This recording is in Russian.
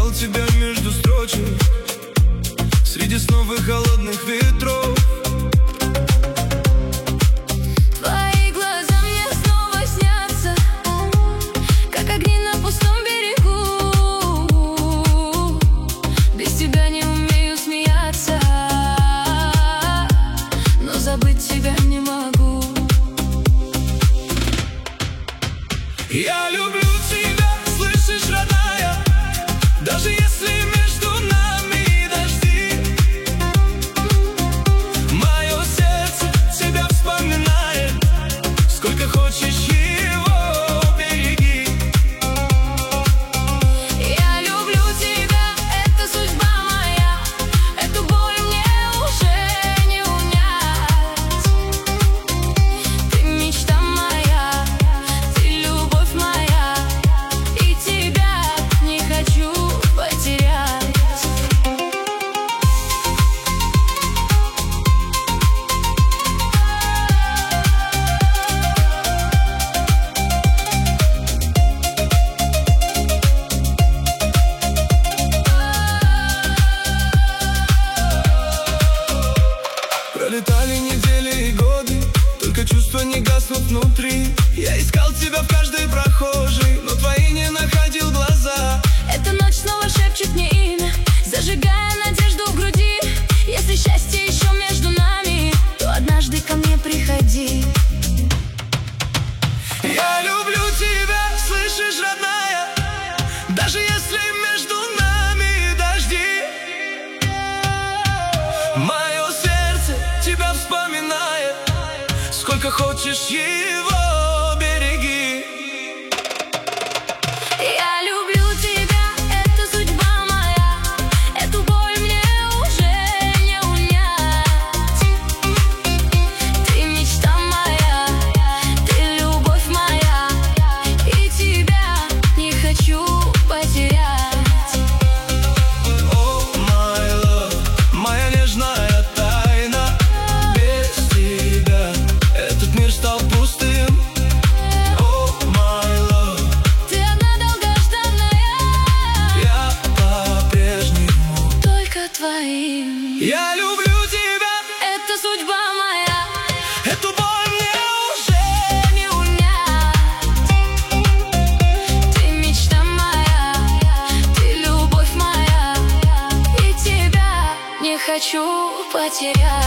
искал тебя между строчек, среди снов и холодных ветров. Твои глаза мне снова снятся, как огни на пустом берегу. Без тебя не умею смеяться, но забыть тебя не могу. Я люблю тебя, слышишь, родная, даже если между нами дожди. Мое сердце тебя вспоминает, сколько хочешь его береги. Я люблю тебя, это судьба моя, эту боль мне уже не унять. Ты мечта моя, ты любовь моя, и тебя не хочу потерять. Пролетали недели и годы, только чувства не гаснут внутри. Я искал тебя в каждой прохожей, но твои не находил глаза. Эта ночь снова шепчет мне имя, зажигая надежду в груди. Если счастье еще между нами, то однажды ко мне приходи. Я люблю тебя, слышишь, родная, даже если между нами дожди. Мое сердце тебя вспоминает, сколько хочешь его береги. Я люблю тебя, это судьба моя, эту боль мне уже не унять. Ты мечта моя, ты любовь моя, и тебя не хочу потерять. Oh my love, моя нежная тайна, без тебя этот мир стал пустым. Oh my love, Ты одна долгожданная, я по-прежнему. только твоим. Я люблю тебя, Это судьба моя, эту боль мне уже. не унять. Ты мечта моя, ты любовь моя, и тебя не хочу потерять.